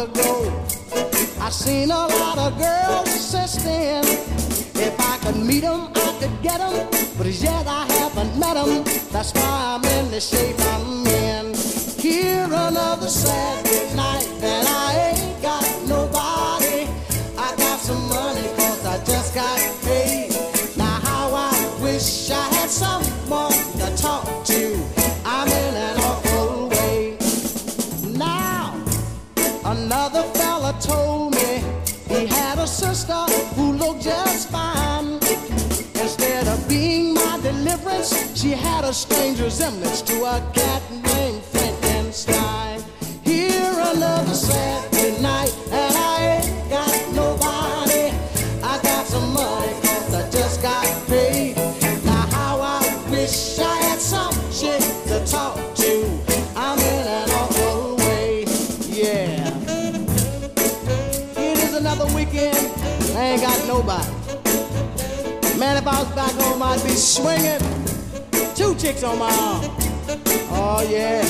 ago. I seen a lot of girls since then. If I could meet them, I could get them, but as yet I haven't met them. That's why I'm in the shape I'm in. Here another Saturday night, and I ain't got nobody. I got some money 'cause I just got paid. Now how I wish I had someone to talk to. I'm in an awful way. Now another fella told me he had a sister who looked just fine. Instead of being my deliverance, she had a strange resemblance to a cat named Frankenstein. Here another Saturday night, and I ain't got nobody. I got some money 'cause I just got paid. Now how I wish I had some chick to talk to. I'm in an awful way, yeah. It is another weekend, I ain't got nobody. Man, if I was back home, I'd be swinging 2 chicks on my arm. Oh, yeah.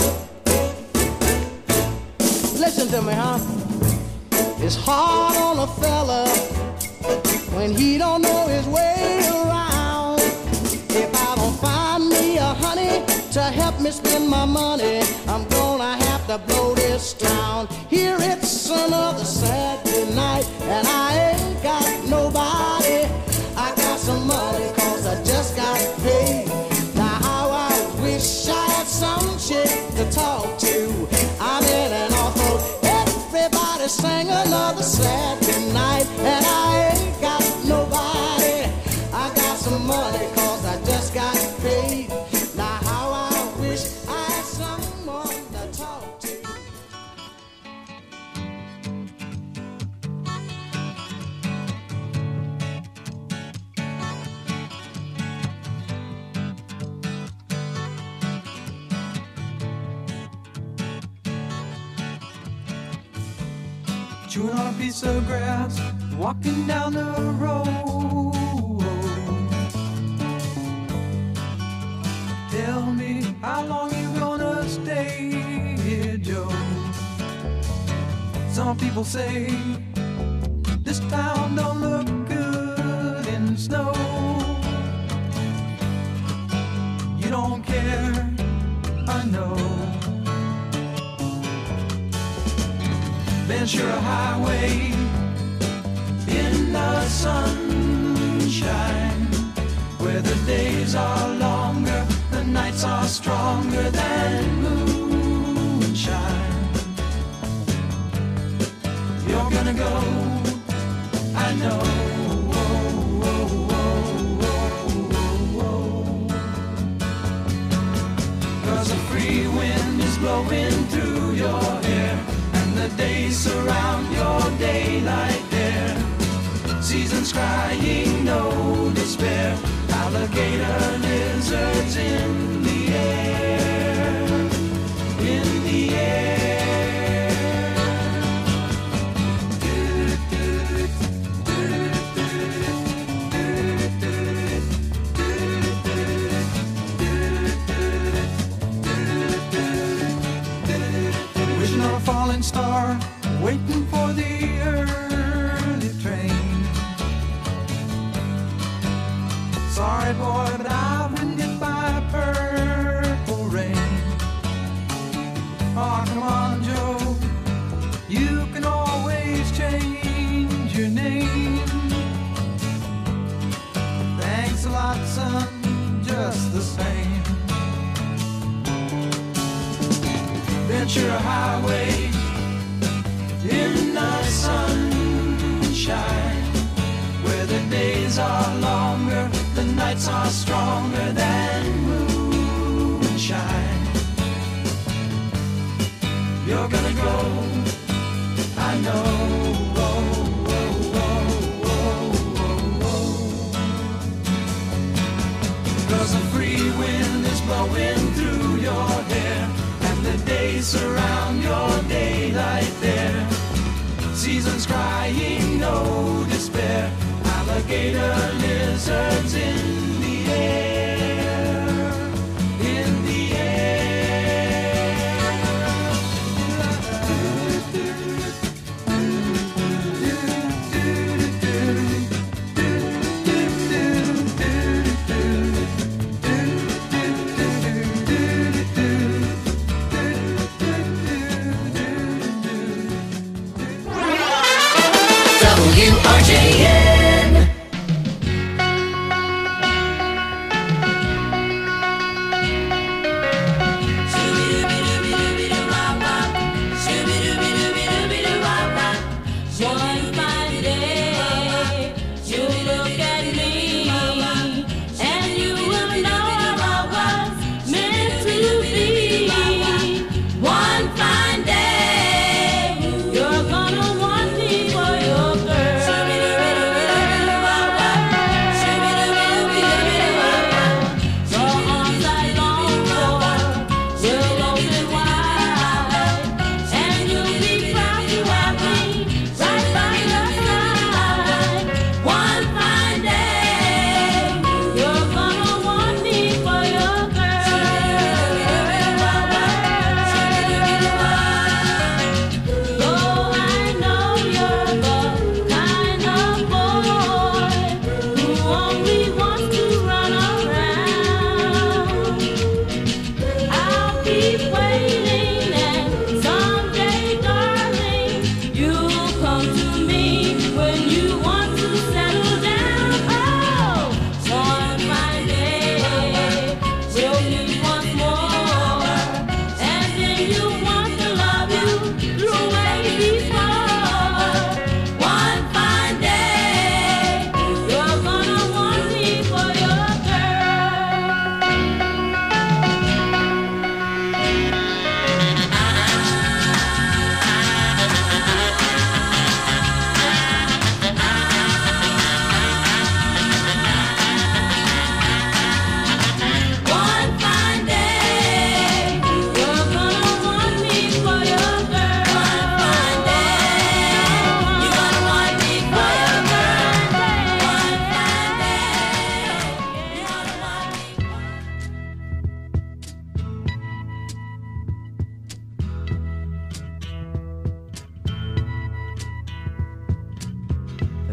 Listen to me, huh? It's hard on a fella when he don't know his way around. If I don't find me a honey to help me spend my money, I'm gonna have to blow this town. Here it's another Saturday night, and I ain't got nobody. I got some money 'cause I just got paid. Now how I wish I had some chick to talk to. I'm in an awful. Everybody sang another Saturday night, and I ain't got nobody. I got some money 'cause I just got paid. Now how I wish I had someone to talk to. Chewing on a piece of grass, walking down the road. Tell me, how long you gonna stay here, Joe? Some people say this town don't look good in snow. You don't care, I know. Ventura Highway in the sunshine, where the days are longer, the nights are stronger than moonshine. You're gonna go, I know. Cause a free wind is blowing through your hair, the days surround your daylight there. Seasons crying, no despair. Alligator lizards in the air, in the air. Wishing on a falling star, waiting for the early train. Sorry boy, but I've been hit by purple rain. Oh, come on, Joe, you can always change your name. Thanks a lot, son, just the same. Ventura Highway in the sunshine, where the days are longer, the nights are stronger than moonshine. You're gonna go, I know. Cause a free wind is blowing through your hair, and the days surround your daylight there. Seasons crying, no despair. Alligator lizards in the air, in the air.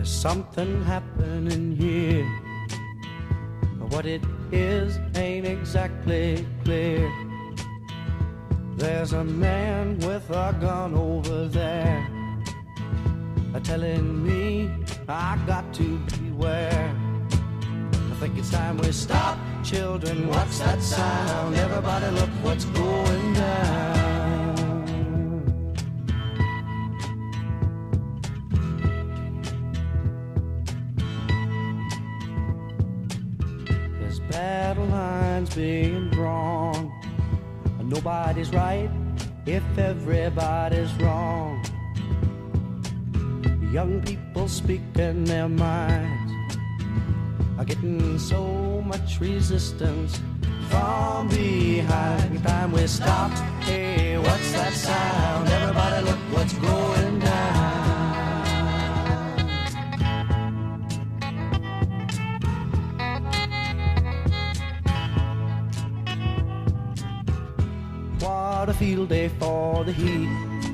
There's something happening here. What it is ain't exactly clear. There's a man with a gun over there, telling me I got to beware. I think it's time we stop, children. What's that sound? Everybody look what's going down. There's battle lines being drawn. Nobody's right if everybody's wrong. Young people speaking their minds are getting so much resistance from behind. Time we stop. Hey, what's that sound? Everybody look what's going down. What a field day for the heat.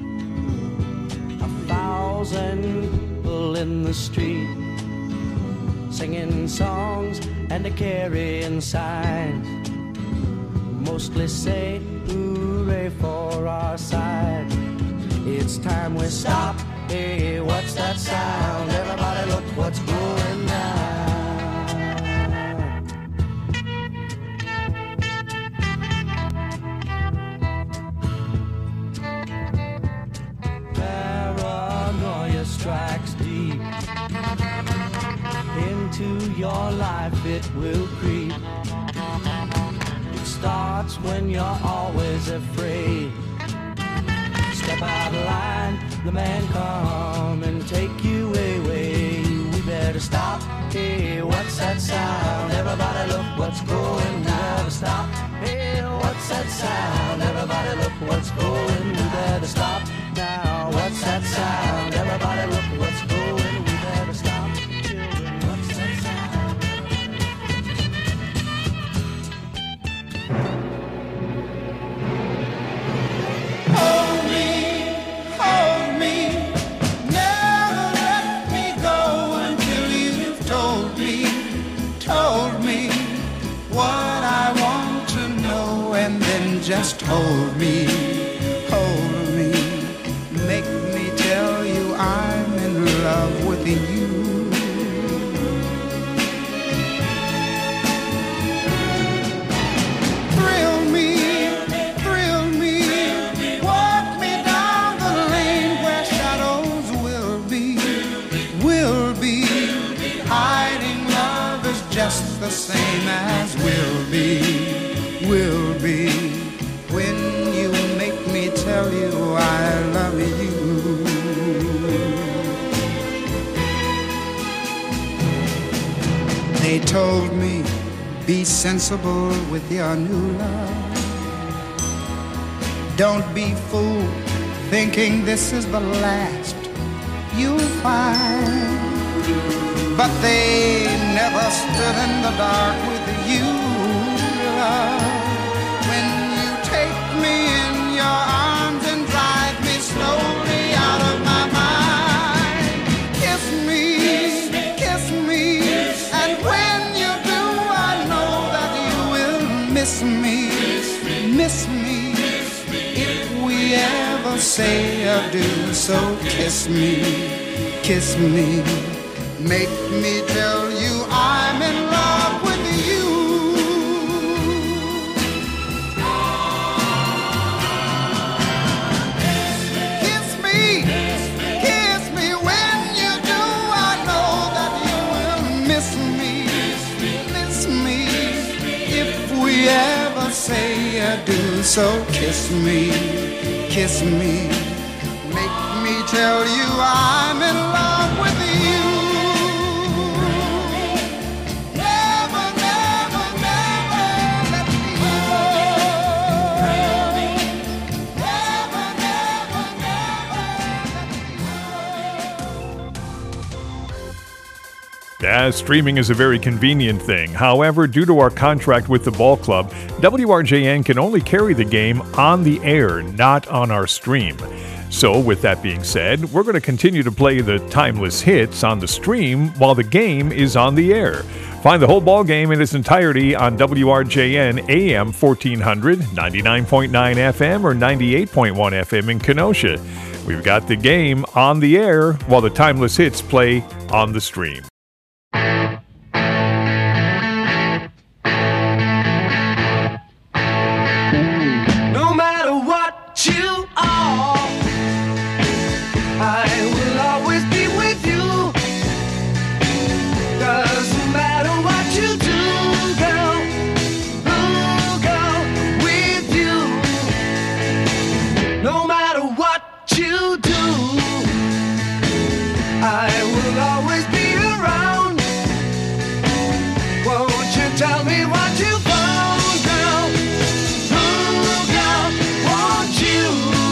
1,000 people in the street, singing songs and carrying signs, mostly say hooray for our side. It's time we stop. Hey, what's that sound? Everybody look what's going down. Strikes deep into your life, it will creep. It starts when you're always afraid. Step out of line, the man come and take you away. We better stop. Hey, what's that sound? Everybody look what's going. We better stop. Hey, what's that sound? Everybody look what's going. We better stop now. What's that sound? Everybody look what's going. We better stop. Children, what's that sound? Hold me, never let me go until you've told me what I want to know, and then just hold me, make me tell you I'm in love with you. Thrill me, walk me down the lane where shadows will be. Hiding love is just the same as will be. When you make me tell you I love you. They told me, be sensible with your new love. Don't be fooled thinking this is the last you'll find. But they never stood in the dark with you, love. When you take me in your arms and drive me slowly out of my mind. Kiss me, and when you do, I know that you will miss me. If we ever say adieu, so kiss me, make me tell you I'm in love with you. Kiss me, when you do, I know that you will miss me. If we ever say adieu, so kiss me, make me tell you I'm in love with you. Never let me go. Never let me go. Streaming is a very convenient thing. However, due to our contract with the ball club, WRJN can only carry the game on the air, not on our stream. So, with that being said, we're going to continue to play the timeless hits on the stream while the game is on the air. Find the whole ball game in its entirety on WRJN AM 1400, 99.9 FM, or 98.1 FM in Kenosha. We've got the game on the air while the timeless hits play on the stream. No matter what you are, I will always be with you. Doesn't matter what you do, girl, ooh, girl, with you. No matter what you do, I will always be around. Won't you tell me what you found, girl? Ooh, girl, won't you?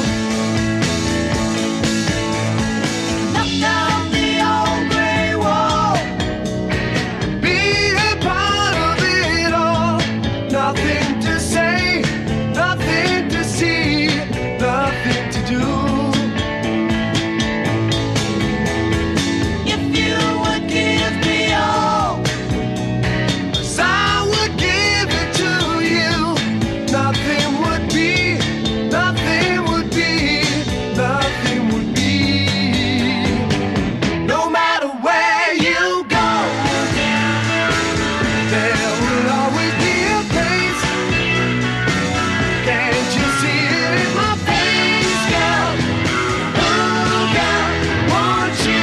Knock down the old gray wall. Be a part of it all. Nothing to say, nothing to see, nothing to do. If you would give me all, 'cause I would give it to you. Nothing would be, nothing would be, nothing would be. No matter where you go, there will always be a place. Can't you see it in my face, girl? Ooh, girl, won't you?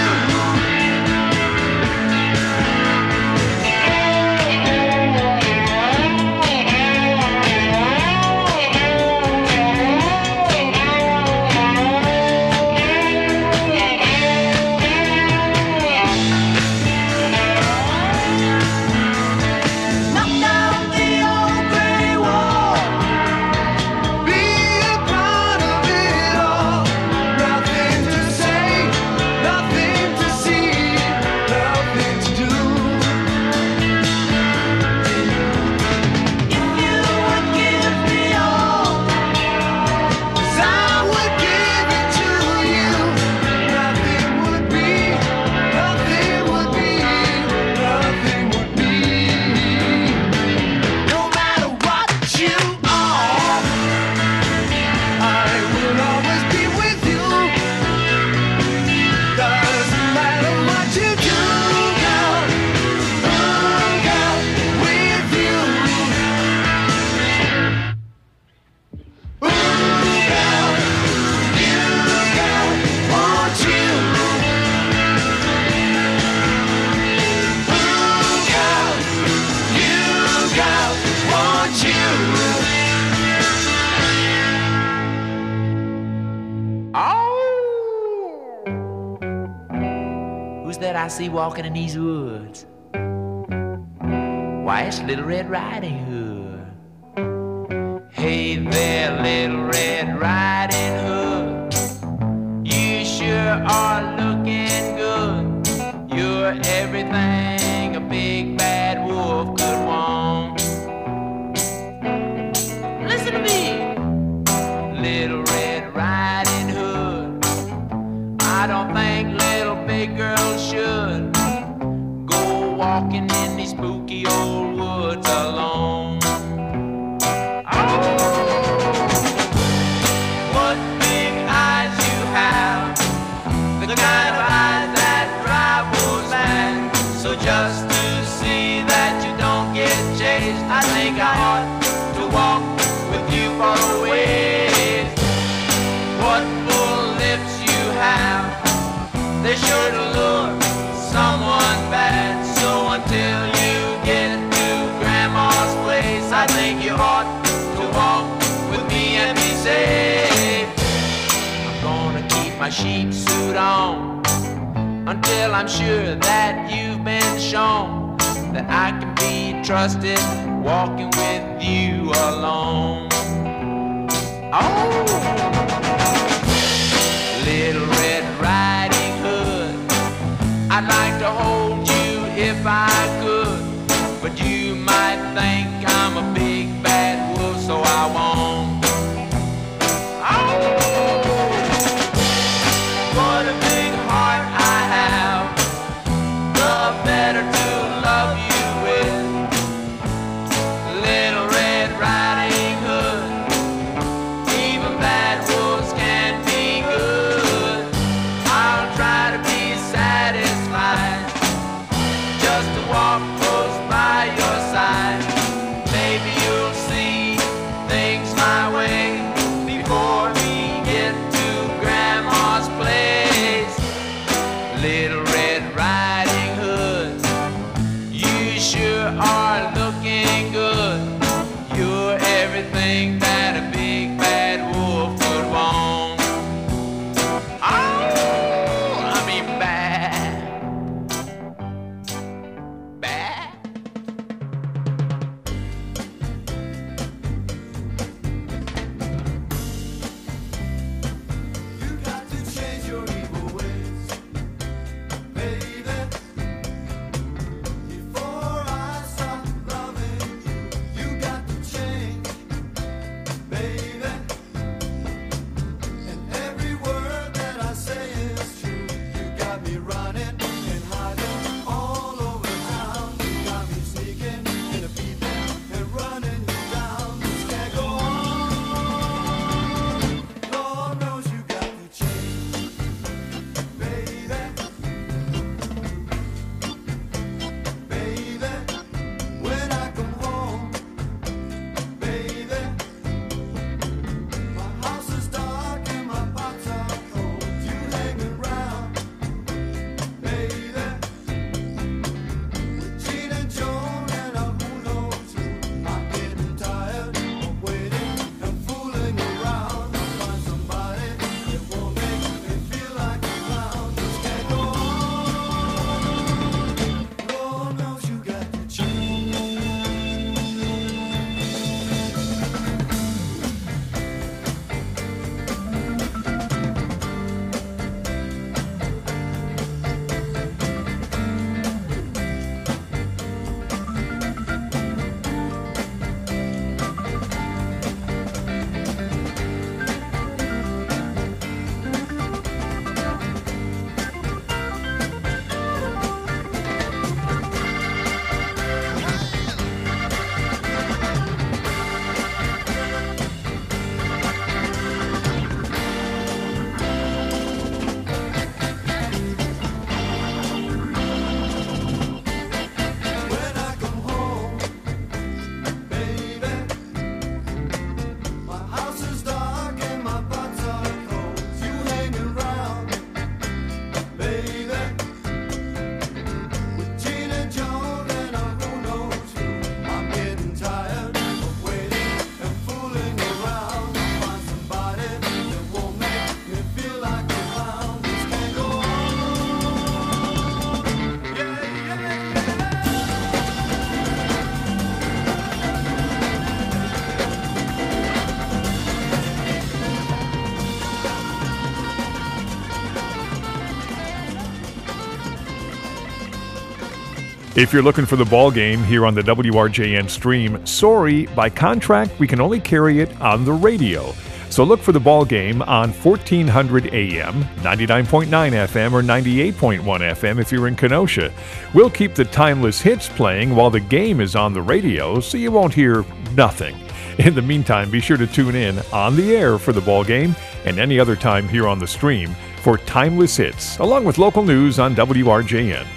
Knock down the old gray wall. Be a part of it all. Nothing to say, nothing to see, nothing to do. If you would give me all, 'cause I would give it to you. Nothing would be, nothing would be, nothing would be. No matter what you are, I will always be with you. Doesn't matter what you do, girl, oh, girl, with you. Ooh, girl, you, girl, want you. Ooh, girl, you, girl, want you. Who's that I see walking in these woods? Why, it's Little Red Riding Hood. Hey there, Little Red Riding Hood. You sure are looking good. You're everything a big bad wolf could want. Listen to me, Little Red Riding Hood. I don't think little big girls should go walking in these spooky old woods alone. Oh, what big eyes you have, the kind of eyes that drive wolves mad. So just to see that you don't get chased, I think I ought to walk with you for a ways. What full lips you have, they sure to lure someone bad. So until you get to Grandma's place, I think you ought to walk with me and be safe. I'm gonna keep my sheep suit on until I'm sure that you've been shown that I can be trusted walking with you alone. Oh, Little Red Riding Hood, I'd like to hold you if I could, but you might think I'm a big bad wolf, so I won't. Oh, walk close by your side. Maybe you'll see things my way before we get to Grandma's place. Little Red Riding Hood, you sure are looking good. You're everything that a big bad wolf would want. Oh, I mean bad. Bad. You got to change your evil ways, baby. Before I stop loving you, you got to change, baby. And every word that I say is true. You got me running and hiding all over town. You got me sneaking in a peeping and running you down. This can't go on. Lord knows you got to change, baby. Baby, when I come home, baby, my house is dark and my pots are cold. You hanging round, baby, with Gene and Joan and who knows who. I'm getting tired of waiting and fooling around. I'll find somebody that won't make me feel like a clown. This can't go on. Lord knows you got to change. When I come home, baby, my house is dark and my pots are cold. You hanging round, baby, with Gene and Joan and who knows who. I'm getting tired of waiting and fooling around. I'll find somebody that won't make me feel like a clown. This can't go on. Yeah, yeah, yeah. If you're looking for the ball game here on the WRJN stream, sorry, by contract, we can only carry it on the radio. So look for the ball game on 1400 AM, 99.9 FM, or 98.1 FM if you're in Kenosha. We'll keep the timeless hits playing while the game is on the radio, so you won't hear nothing. In the meantime, be sure to tune in on the air for the ball game and any other time here on the stream for timeless hits, along with local news on WRJN.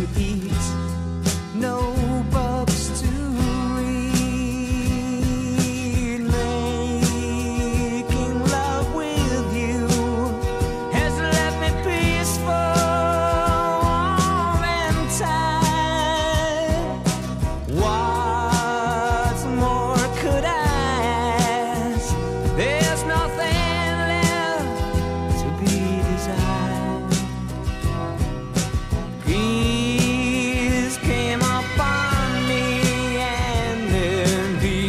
eat, no books to read. Making love with you has left me peaceful, warm and tired. What more could I ask? There's nothing left to be desired. Peace came upon me and then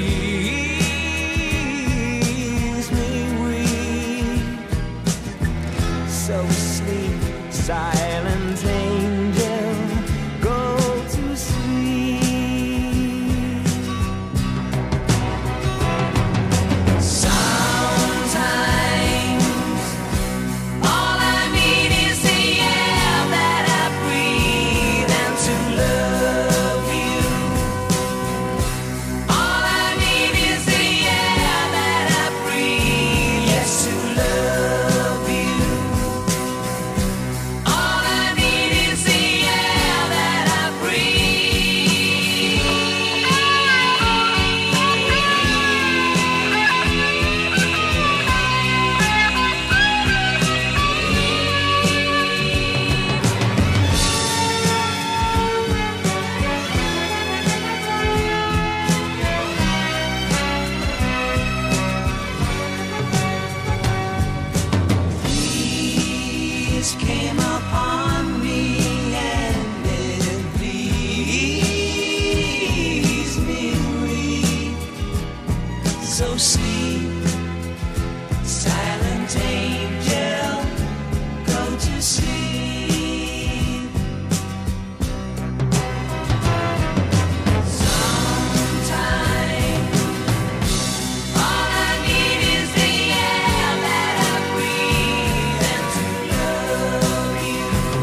leaves me weak. So sleep, silent angel, go to sleep. Sometimes all I need is the air that I breathe and to love you. All I need is the air that I breathe, yes, to love you. All I need is the air that I Peace came upon me and it leaves me weak. So sleep, silent angel, go to sleep. Sometimes all I need is the air that I breathe and to love you.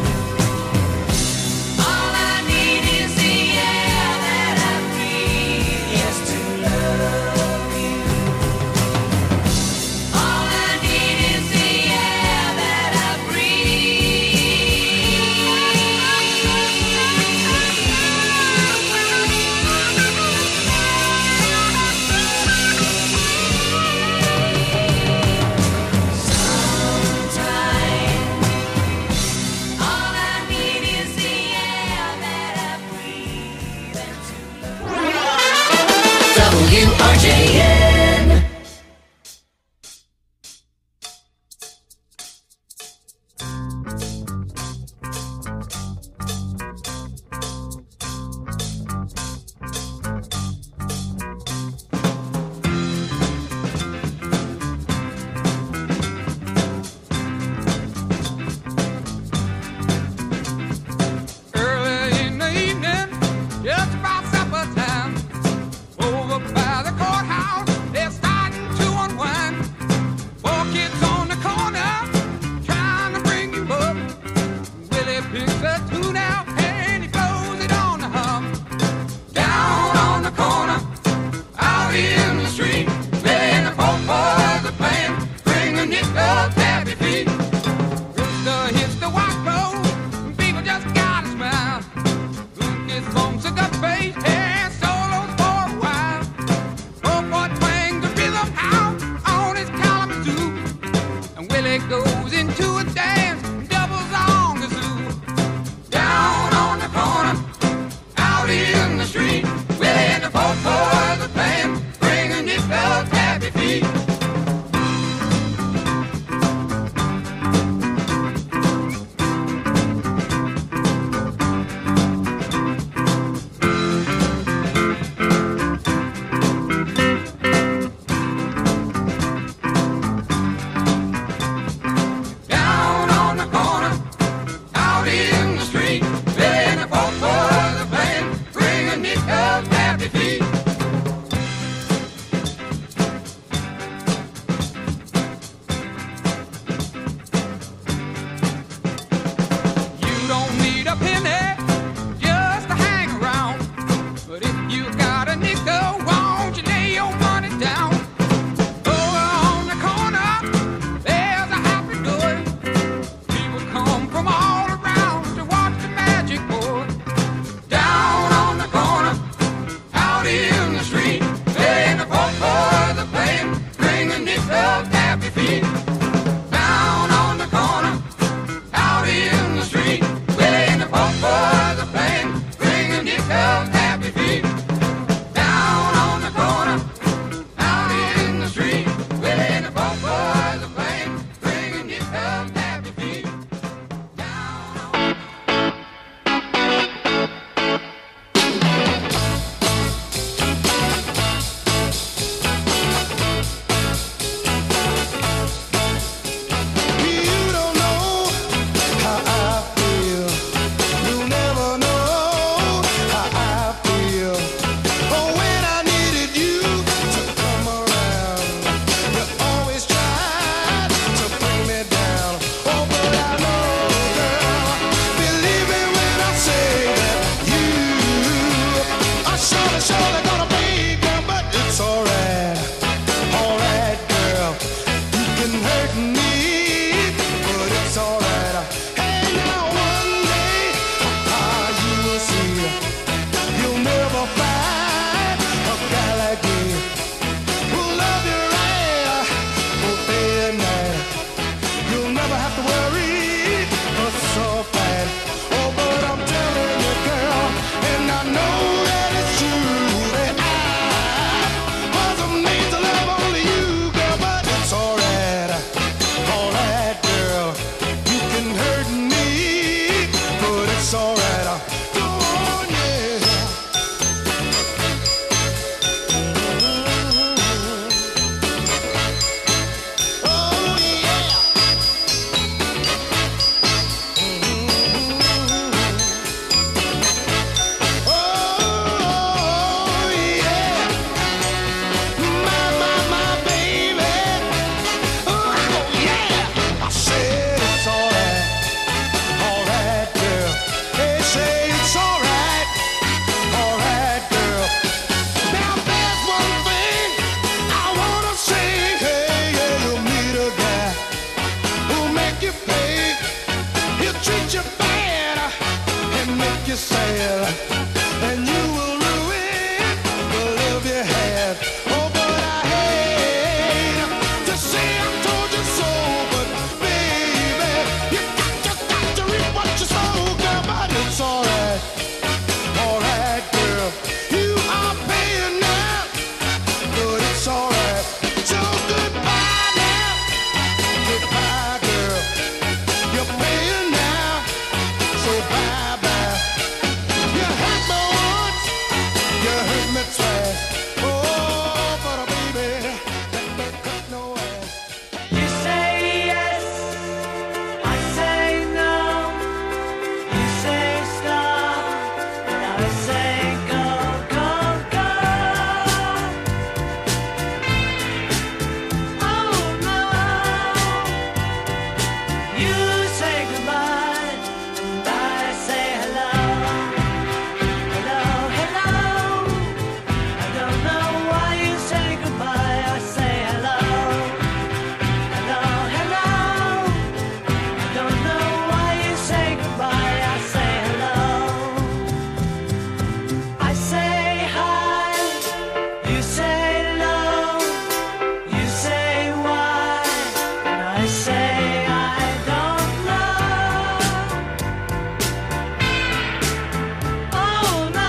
say it's alright, girl. Now there's one thing I wanna say. Hey, yeah, you'll meet a guy who'll make you pay. He'll treat you bad and make you sad, and you will ruin the love you had. Oh, but I hate to say I told you so, but baby, you got to reap what you sow, girl. But it's alright, girl. You are paying now, but it's alright. So goodbye now, goodbye, girl. You're paying now, so bye bye. You hurt me once, you hurt me twice. Oh, but baby, that don't cut no ass. You say yes, I say no. You say stop, and I say go, go, go. Oh no. You say goodbye, and I say hello. Hello, hello. I don't know why you say goodbye. I say hello. Hello, hello. I don't know why you say goodbye. I say hello. I say hi. You say no. You say why. And I say I don't know. Oh no.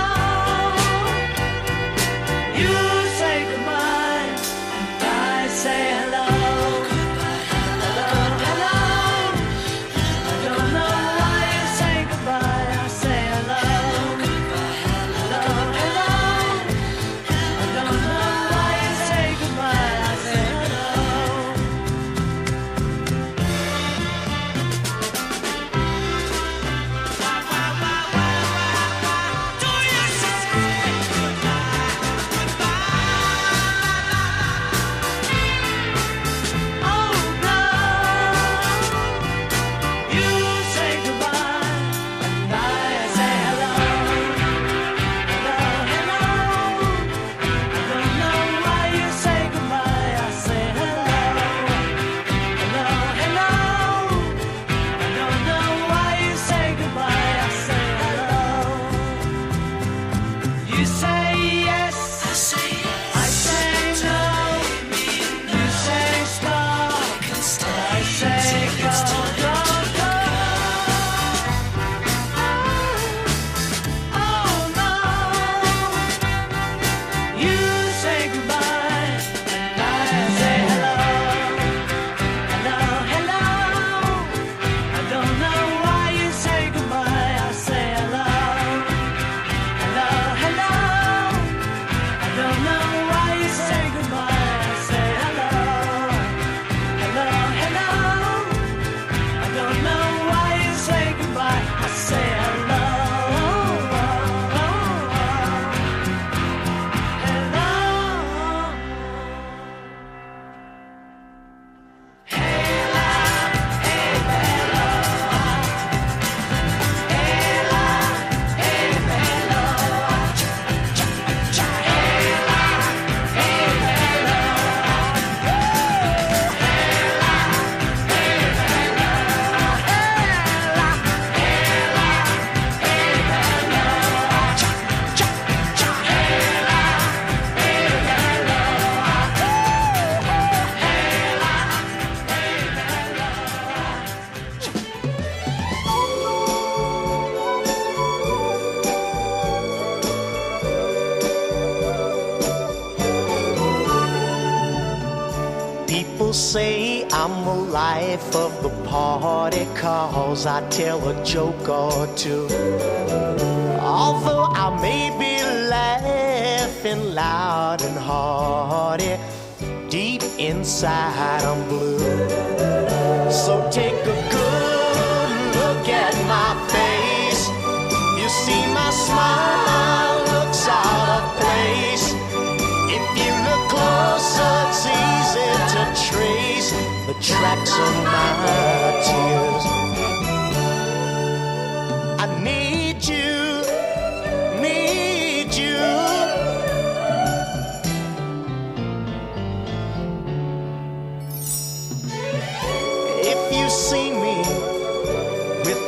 You say goodbye. And I say hello. Hello, hello. I don't know why you say goodbye. I say hello. Hello, hello. I don't know why you say goodbye. I say hello. Do you say oh no. You say goodbye, and I say hello. Hello, hello. I don't know why you say goodbye. I say hello. Hello, hello. I don't know why you say goodbye. I say hello. You say yes, I say no. You say stop, I say go, go, go. Oh no. You say goodbye, and I say hello. Hello, hello. I don't know why you say goodbye. I say hello. Hello, hello. I don't know why you say goodbye. I say hello. Hello, hello. I don't know why you say goodbye. I say hello. People say I'm the life of the party 'cause I tell a joke or two. Although I may be laughing loud and hearty, deep inside I'm blue. So take a good look at my face. You see my smile looks out of place. If you look closer, it's easy to trace the tracks of my tears. I need you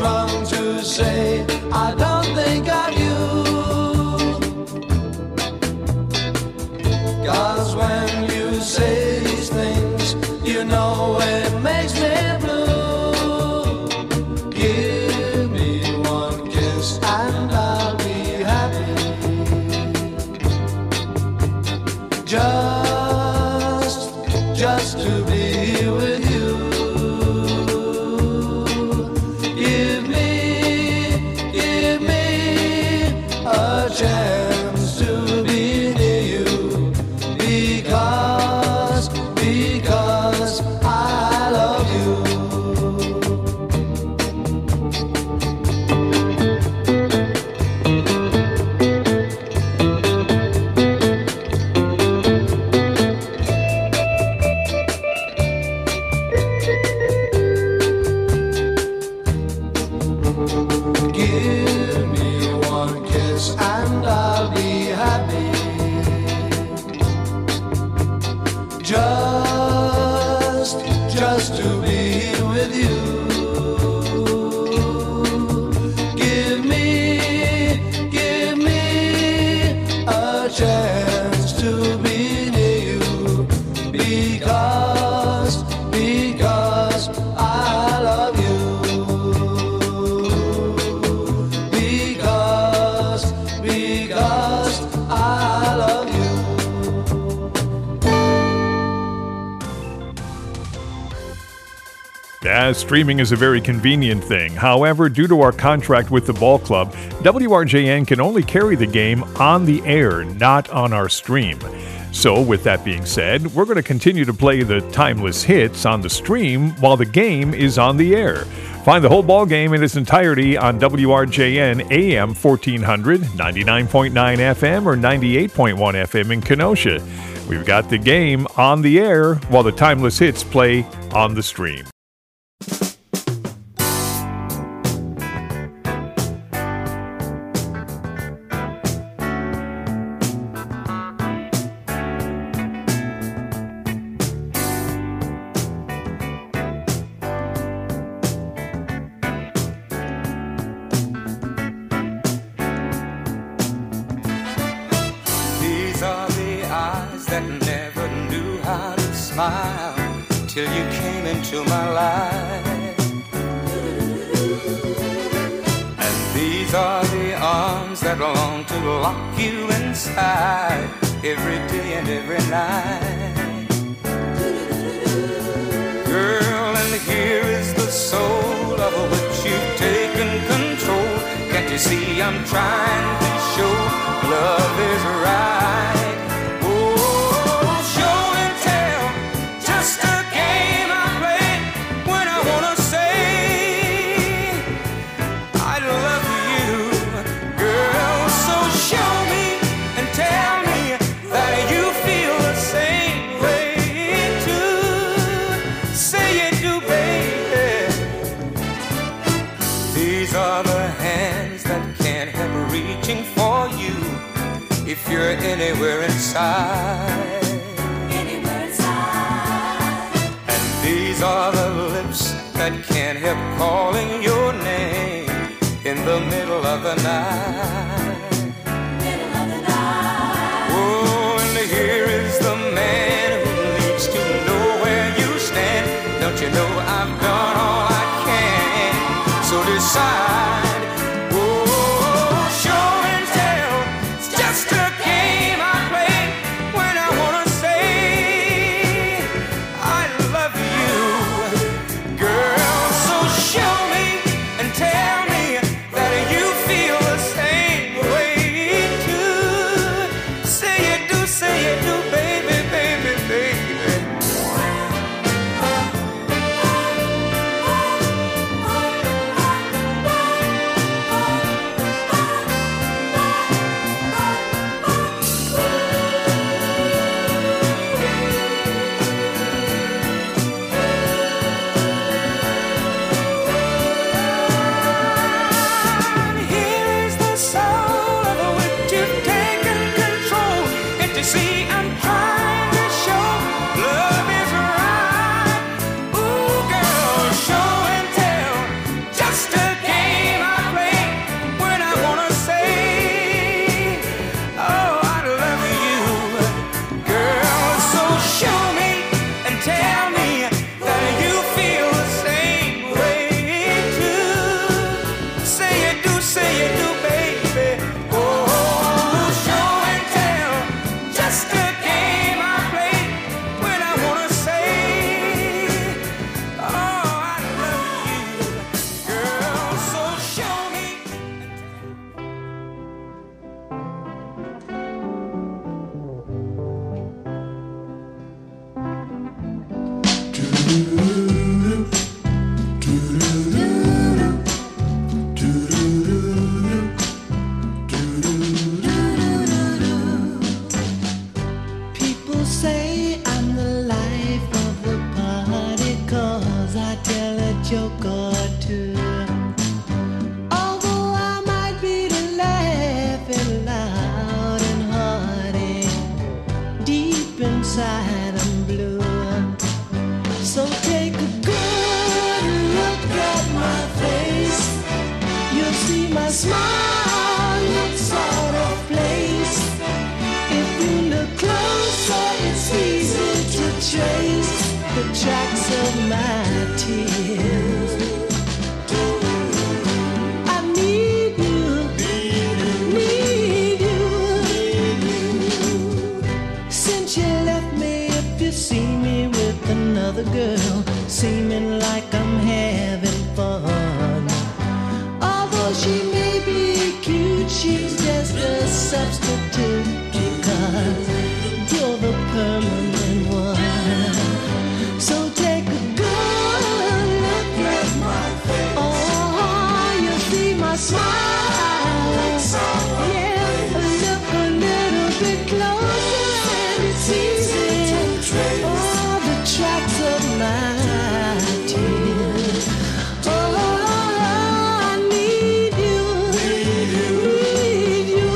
wrong to say I don't think of you. 'Cause when you say these things, you know it makes me blue. Give me one kiss and I'll be happy. Just to be with you. Give me a chance to be near you. Because I love you. Give me one kiss and I'll be happy. Just to be with you. Give me a chance to be near you. Because I love you. Because I love you. Yeah, streaming is a very convenient thing. However, due to our contract with the ball club, WRJN can only carry the game on the air, not on our stream. So, with that being said, we're going to continue to play the timeless hits on the stream while the game is on the air. Find the whole ball game in its entirety on WRJN AM 1400, 99.9 FM, or 98.1 FM in Kenosha. We've got the game on the air while the timeless hits play on the stream. These are the eyes that never knew how to smile till you came into my life. And these are the arms that long to lock you inside every day and every night. Girl, and here is the soul of which you've taken control. Can't you see I'm trying to show love is right? Oh, show and tell, just a game I play when I wanna say I love you, girl. So show me and tell me that you feel the same way too. Say you do, baby. These are the hands that can't help reaching for you if you're anywhere inside. And these are the lips that can't help calling your name in the middle of the night. Oh, and here is the man who needs to know where you stand. Don't you know I've done all I can? So decide. Oh, show and tell, it's just a game I play when I wanna say I love you, girl. So show me and tell me that you feel the same way too. Say you do, baby, baby, baby. joke or two. Although I might be laughing loud and hearty, deep inside I'm blue. So take a good look at my face. You'll see my smile looks out of place. If you look closer, it's easy to trace the tracks of my tears. I need you, need you. Since you left me, if you see me with another girl, seeming like I'm having fun. Although she may be cute, she's just a substitute, because you're the permanent one. So take a good look at my face. Oh, you see my smile. Yeah, look a little bit closer and it's easy. Oh, the tracks of my tears. Oh, I need you, need you.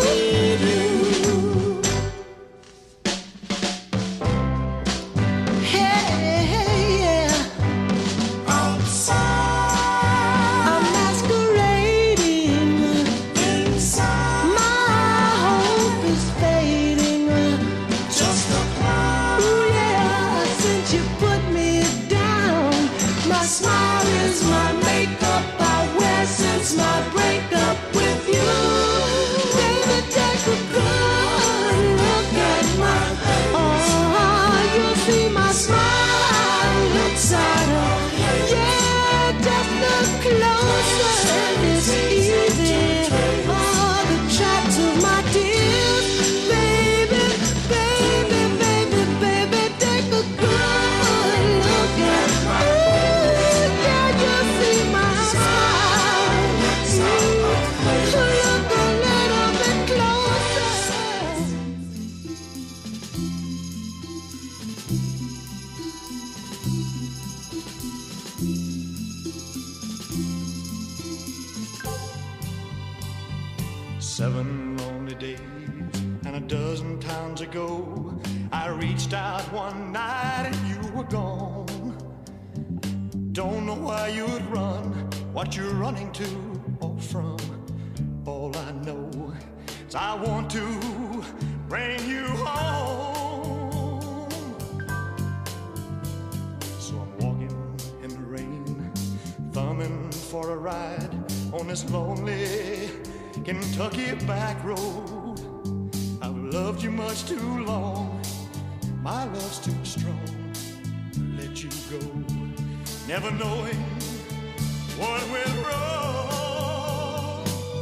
Hey, yeah. I'm masquerading inside. My hope is fading. Just a cloud. Ooh, yeah. Since you put me down, my smile is my makeup I wear since my breakup with you. Baby, take a good look at my face. Oh, you'll see my smile looks out of. Yeah, just look closer and it's easy. Oh, the tracks of my tears. Baby, baby, baby, baby, take a good look at my face. Yeah, you'll see my smile. Look a little bit closer. Seven lonely days and a dozen times ago, I reached out one night and you were gone. Don't know why you'd run, what you're running to or from. All I know is I want to bring you home. So I'm walking in the rain, thumbing for a ride on this lonely Kentucky back road. I've loved you much too long, my love's too strong to let you go, never knowing what went wrong.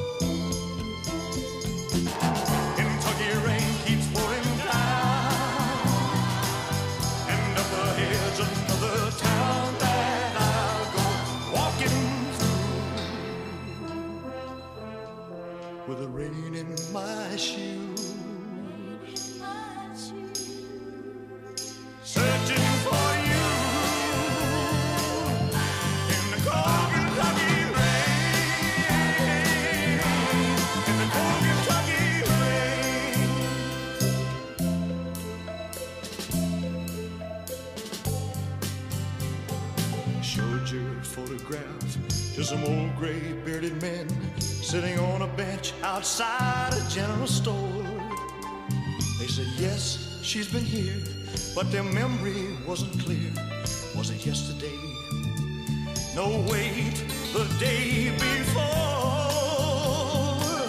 Kentucky rain keeps pouring down, and up ahead's another town that I'll go walking with the rain in my shoes, searching for you in the cold Kentucky rain, in the cold Kentucky rain. Showed your photograph to some old gray bearded men sitting on a bench outside a general store. They said, yes, she's been here, but their memory wasn't clear. Was it yesterday? No, wait, the day before.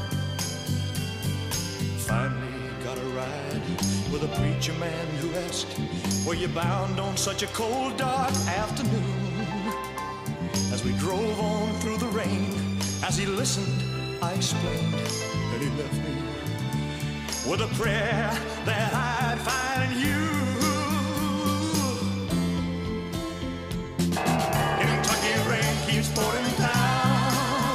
Finally got a ride with a preacher man who asked, were you bound on such a cold, dark afternoon? As we drove on through the rain, as he listened, I explained, and he left me with a prayer that I'd find you. Kentucky rain keeps pouring down,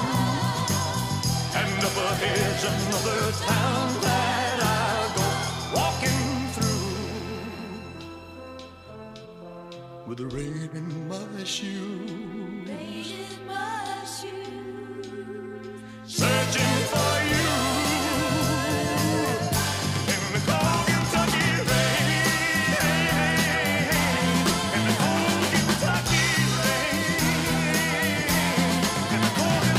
and up ahead's another town that I'll go walking through with the rain in my shoe. Rain in my shoe.